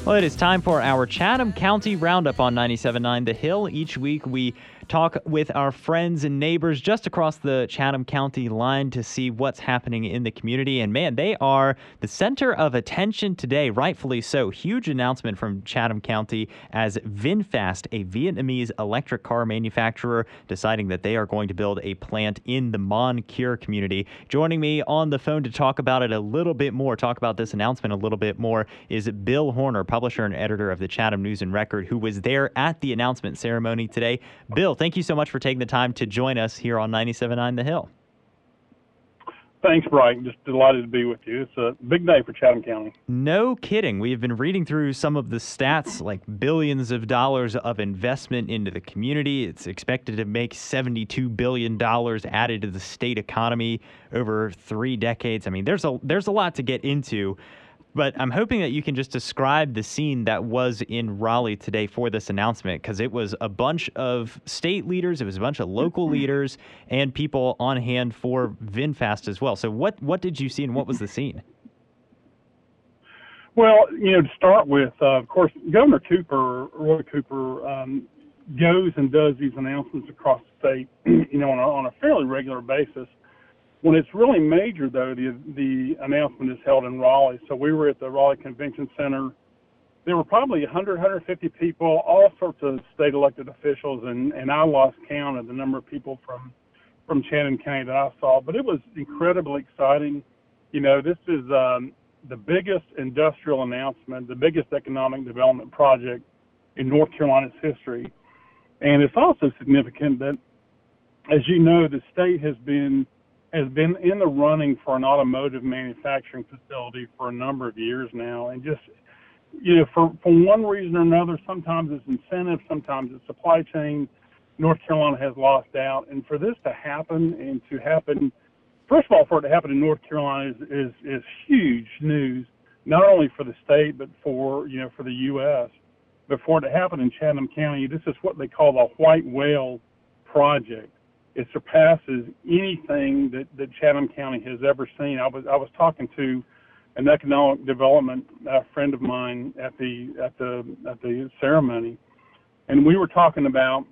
Well, it is time for our Chatham County Roundup on 97.9 The Hill. Each week we talk with our friends and neighbors just across the Chatham County line to see what's happening in the community. And man, they are the center of attention today, rightfully so. Huge announcement from Chatham County as VinFast, a Vietnamese electric car manufacturer, deciding that they are going to build a plant in the Mon-Cure community. Joining me on the phone to talk about it a little bit more, talk about this announcement a little bit more, is Bill Horner, publisher and editor of the Chatham News and Record, who was there at the announcement ceremony today. Bill, thank you so much for taking the time to join us here on 97.9 The Hill. Thanks, Brian. Just delighted to be with you. It's a big day for Chatham County. No kidding. We have been reading through some of the stats, like billions of dollars of investment into the community. It's expected to make $72 billion added to the state economy over 3 decades. I mean, there's a lot to get into. But I'm hoping that you can just describe the scene that was in Raleigh today for this announcement, because it was a bunch of state leaders, it was a bunch of local leaders, and people on hand for VinFast as well. So what did you see, and what was the scene? Well, to start with, of course, Governor Cooper, Roy Cooper, goes and does these announcements across the state, on a fairly regular basis. When it's really major, though, the announcement is held in Raleigh. So we were at the Raleigh Convention Center. There were probably 100, 150 people, all sorts of state elected officials, and I lost count of the number of people from Chatham County that I saw. But it was incredibly exciting. This is the biggest industrial announcement, the biggest economic development project in North Carolina's history. And it's also significant that, as you know, the state has been in the running for an automotive manufacturing facility for a number of years now. And just, for one reason or another, sometimes it's incentive, sometimes it's supply chain, North Carolina has lost out. And for this to happen, first of all, for it to happen in North Carolina is huge news, not only for the state, but for the U.S. But for it to happen in Chatham County, this is what they call the White Whale Project. It surpasses anything that Chatham County has ever seen. I was talking to an economic development friend of mine at the ceremony, and we were talking about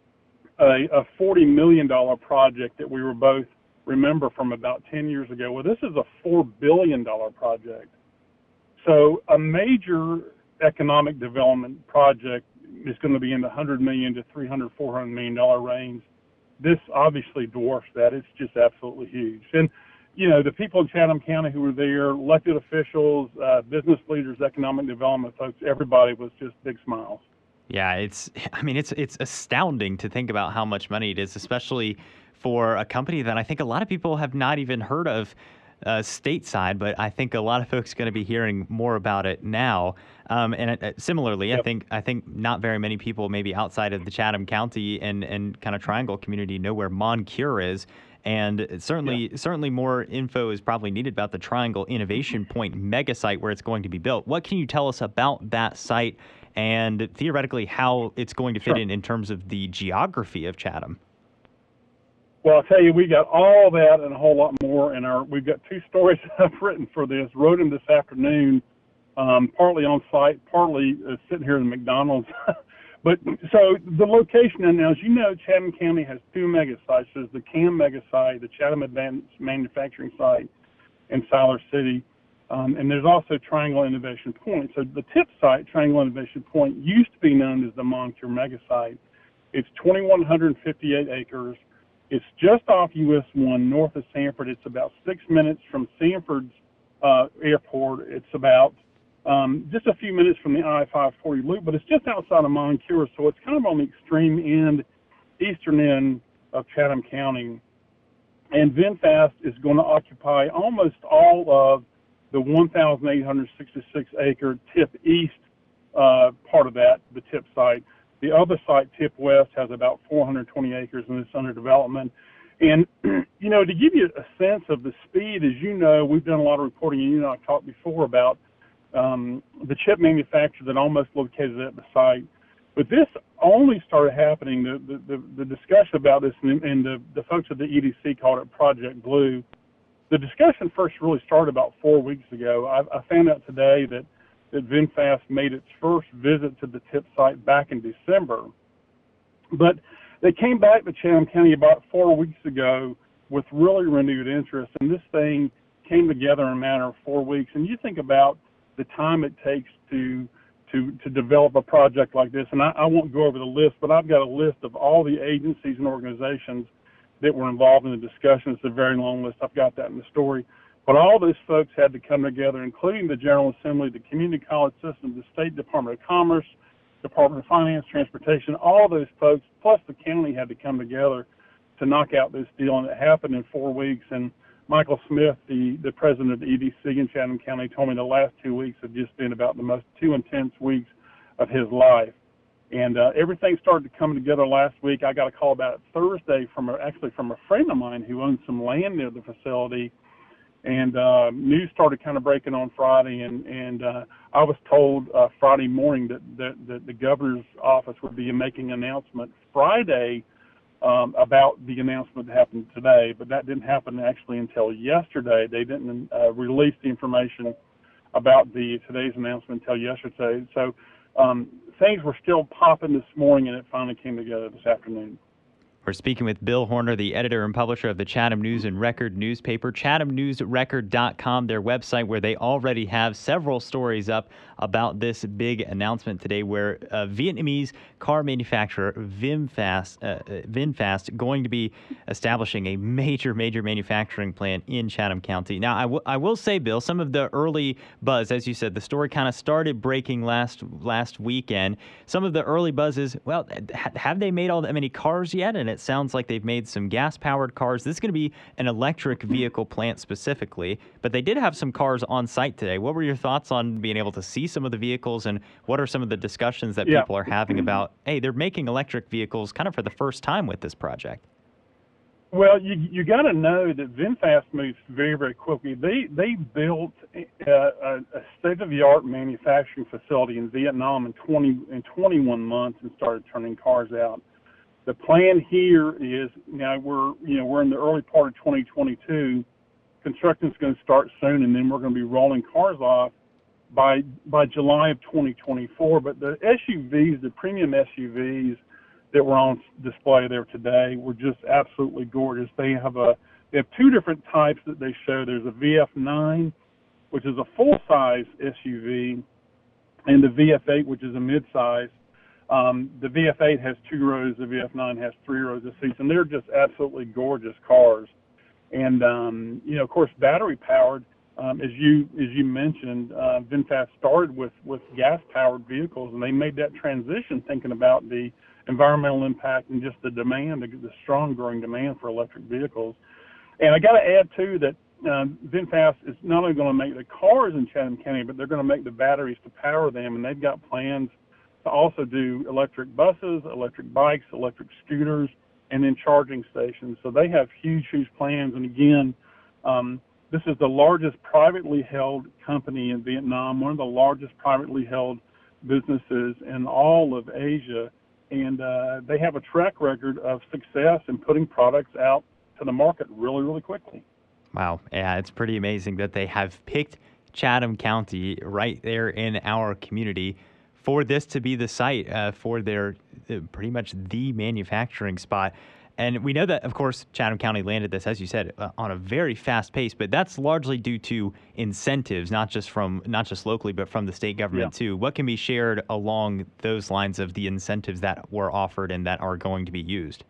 a $40 million project that we were both remember from about 10 years ago. Well, this is a $4 billion project. So a major economic development project is going to be in the $100 million to $400 million range. This obviously dwarfs that. It's just absolutely huge. And, the people in Chatham County who were there, elected officials, business leaders, economic development folks, everybody was just big smiles. Yeah, it's astounding to think about how much money it is, especially for a company that I think a lot of people have not even heard of stateside, but I think a lot of folks are going to be hearing more about it now. Similarly, yep. I think not very many people, maybe outside of the Chatham County and kind of Triangle community, know where Mon-Cure is. And certainly more info is probably needed about the Triangle Innovation Point mega site where it's going to be built. What can you tell us about that site and theoretically how it's going to fit in terms of the geography of Chatham? Well, I'll tell you, we got all that and a whole lot more we've got 2 stories I've written for this, wrote them this afternoon, partly on site, partly sitting here in McDonald's. But so the location, and now, as you know, Chatham County has 2 mega sites. There's the CAM mega site, the Chatham Advanced Manufacturing site in Siler City, and there's also Triangle Innovation Point. So the tip site, Triangle Innovation Point, used to be known as the Mon-Cure mega site. It's 2,158 acres. It's just off US 1 north of Sanford. It's about 6 minutes from Sanford's airport. It's about just a few minutes from the I-540 loop, but it's just outside of Mon-Cure, so it's kind of on the extreme end, eastern end of Chatham County. And VinFast is going to occupy almost all of the 1,866-acre Tip East part of that, the Tip site. The other site, Tip West, has about 420 acres and it's under development. And, to give you a sense of the speed, as you know, we've done a lot of reporting, and I've talked before about the chip manufacturer that almost located at the site. But this only started happening, the discussion about this, and the folks at the EDC called it Project Blue. The discussion first really started about 4 weeks ago. I found out today that that VinFast made its first visit to the tip site back in December. But they came back to Chatham County about 4 weeks ago with really renewed interest, and this thing came together in a matter of 4 weeks. And you think about the time it takes to develop a project like this, and I won't go over the list, but I've got a list of all the agencies and organizations that were involved in the discussion. It's a very long list. I've got that in the story. But all those folks had to come together, including the General Assembly, the community college system, the State Department of Commerce, Department of Finance, Transportation, all those folks, plus the county had to come together to knock out this deal, and it happened in 4 weeks. And Michael Smith, the president of the EDC in Chatham County, told me the last 2 weeks have just been about the most two intense weeks of his life. And everything started to come together last week. I got a call about it Thursday from a friend of mine who owns some land near the facility. And news started kind of breaking on Friday, and I was told Friday morning that the governor's office would be making an announcement Friday about the announcement that happened today, but that didn't happen actually until yesterday. They didn't release the information about today's announcement until yesterday. So things were still popping this morning, and it finally came together this afternoon. We're speaking with Bill Horner, the editor and publisher of the Chatham News and Record newspaper, chathamnewsrecord.com, their website where they already have several stories up about this big announcement today where Vietnamese car manufacturer VinFast going to be establishing a major manufacturing plant in Chatham County. Now, I will say, Bill, some of the early buzz, as you said, the story kind of started breaking last weekend. Some of the early buzz is, well, have they made all that many cars yet? And it sounds like they've made some gas-powered cars. This is going to be an electric vehicle plant specifically, but they did have some cars on site today. What were your thoughts on being able to see some of the vehicles, and what are some of the discussions that people are having about, hey, they're making electric vehicles kind of for the first time with this project? Well, you got to know that VinFast moves very quickly. They built a state-of-the-art manufacturing facility in Vietnam in 21 months and started turning cars out. The plan here is now we're in the early part of 2022. Construction's going to start soon, and then we're going to be rolling cars off by July of 2024. But the SUVs, the premium SUVs that were on display there today, were just absolutely gorgeous. They have two different types that they show. There's a VF9, which is a full-size SUV, and the VF8, which is a mid-size. The VF8 has 2 rows, the VF9 has 3 rows of seats, and they're just absolutely gorgeous cars. And of course, battery powered. As you mentioned, VinFast started with gas-powered vehicles, and they made that transition thinking about the environmental impact and just the demand, the strong growing demand for electric vehicles. And I got to add too that VinFast is not only going to make the cars in Chatham County, but they're going to make the batteries to power them, and they've got plans to also do electric buses, electric bikes, electric scooters, and then charging stations. So they have huge plans. And again, this is the largest privately held company in Vietnam, one of the largest privately held businesses in all of Asia. And they have a track record of success in putting products out to the market really quickly. Wow. Yeah, it's pretty amazing that they have picked Chatham County right there in our community for this to be the site for their pretty much the manufacturing spot. And we know that, of course, Chatham County landed this, as you said, on a very fast pace, but that's largely due to incentives, not just locally, but from the state government too. What can be shared along those lines of the incentives that were offered and that are going to be used?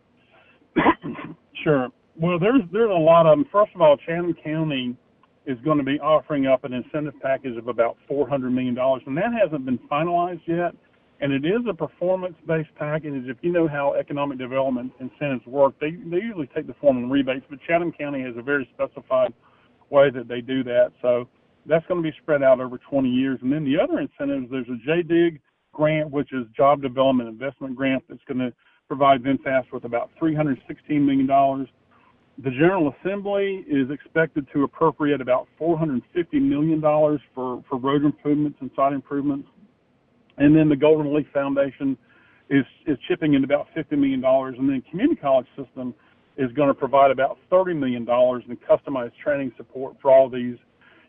Sure. Well, there's a lot of them. First of all, Chatham County is going to be offering up an incentive package of about $400 million, and that hasn't been finalized yet. And it is a performance-based package. If you know how economic development incentives work, they usually take the form of rebates, but Chatham County has a very specified way that they do that. So that's going to be spread out over 20 years. And then the other incentives, there's a JDIG grant, which is Job Development Investment Grant, that's going to provide VinFast with about $316 million. The General Assembly is expected to appropriate about $450 million for road improvements and site improvements. And then the Golden Leaf Foundation is chipping in about $50 million. And then Community College System is going to provide about $30 million in customized training support for all these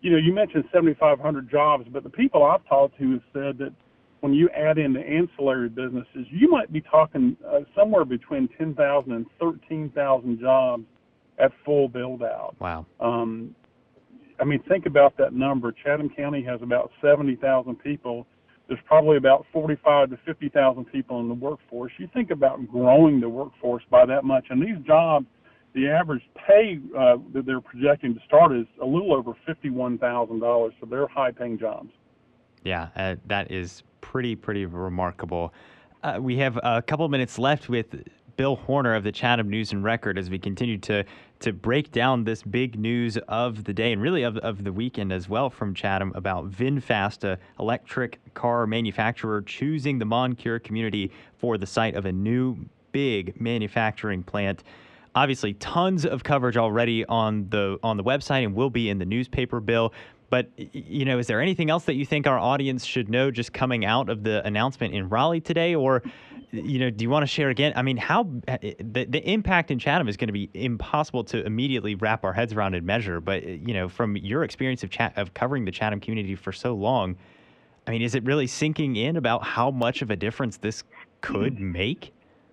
You mentioned 7,500 jobs, but the people I've talked to have said that when you add in the ancillary businesses, you might be talking somewhere between 10,000 and 13,000 jobs at full build out. Wow. Think about that number. Chatham County has about 70,000 people. There's probably about 45 to 50,000 people in the workforce. You think about growing the workforce by that much, and these jobs, the average pay that they're projecting to start is a little over $51,000, so they're high-paying jobs. Yeah, that is pretty remarkable. We have a couple minutes left with Bill Horner of the Chatham News and Record as we continue to break down this big news of the day and really of the weekend as well from Chatham about VinFast, a electric car manufacturer, choosing the Moncure community for the site of a new big manufacturing plant. Obviously, tons of coverage already on the website and will be in the newspaper, Bill. But, is there anything else that you think our audience should know just coming out of the announcement in Raleigh today? Or, do you want to share again? How the impact in Chatham is going to be impossible to immediately wrap our heads around and measure. But, from your experience of covering the Chatham community for so long, is it really sinking in about how much of a difference this could make?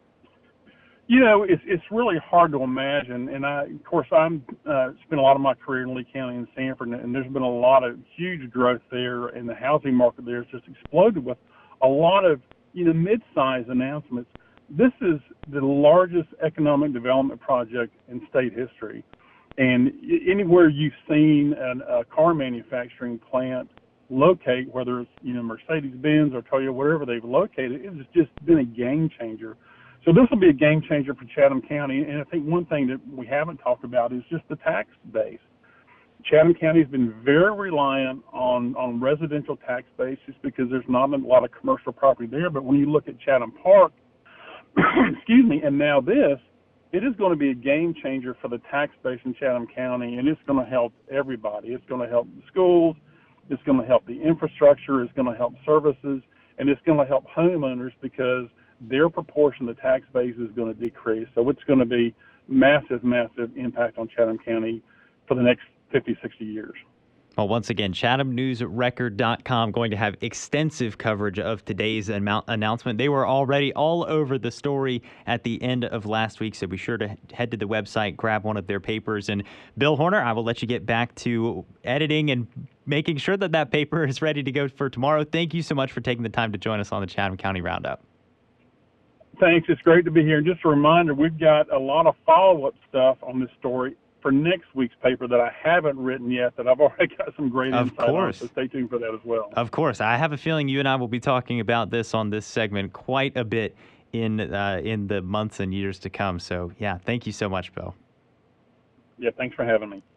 It's really hard to imagine, and I'm spent a lot of my career in Lee County and Sanford, and there's been a lot of huge growth there, and the housing market there has just exploded with a lot of mid-sized announcements. This is the largest economic development project in state history, and anywhere you've seen a car manufacturing plant locate, whether it's Mercedes-Benz or Toyota, wherever they've located, it's just been a game changer. So this will be a game changer for Chatham County, and I think one thing that we haven't talked about is just the tax base. Chatham County has been very reliant on residential tax base just because there's not a lot of commercial property there. But when you look at Chatham Park, and now this, it is going to be a game changer for the tax base in Chatham County, and it's going to help everybody. It's going to help the schools, it's going to help the infrastructure, it's going to help services, and it's going to help homeowners because their proportion of the tax base is going to decrease. So it's going to be massive impact on Chatham County for the next 50, 60 years. Well, once again, ChathamNewsRecord.com going to have extensive coverage of today's announcement. They were already all over the story at the end of last week, so be sure to head to the website, grab one of their papers. And Bill Horner, I will let you get back to editing and making sure that paper is ready to go for tomorrow. Thank you so much for taking the time to join us on the Chatham County Roundup. Thanks. It's great to be here. And just a reminder, we've got a lot of follow-up stuff on this story for next week's paper that I haven't written yet that I've already got some great insight on, so stay tuned for that as well. Of course. I have a feeling you and I will be talking about this on this segment quite a bit in the months and years to come. So, yeah, thank you so much, Bill. Yeah, thanks for having me.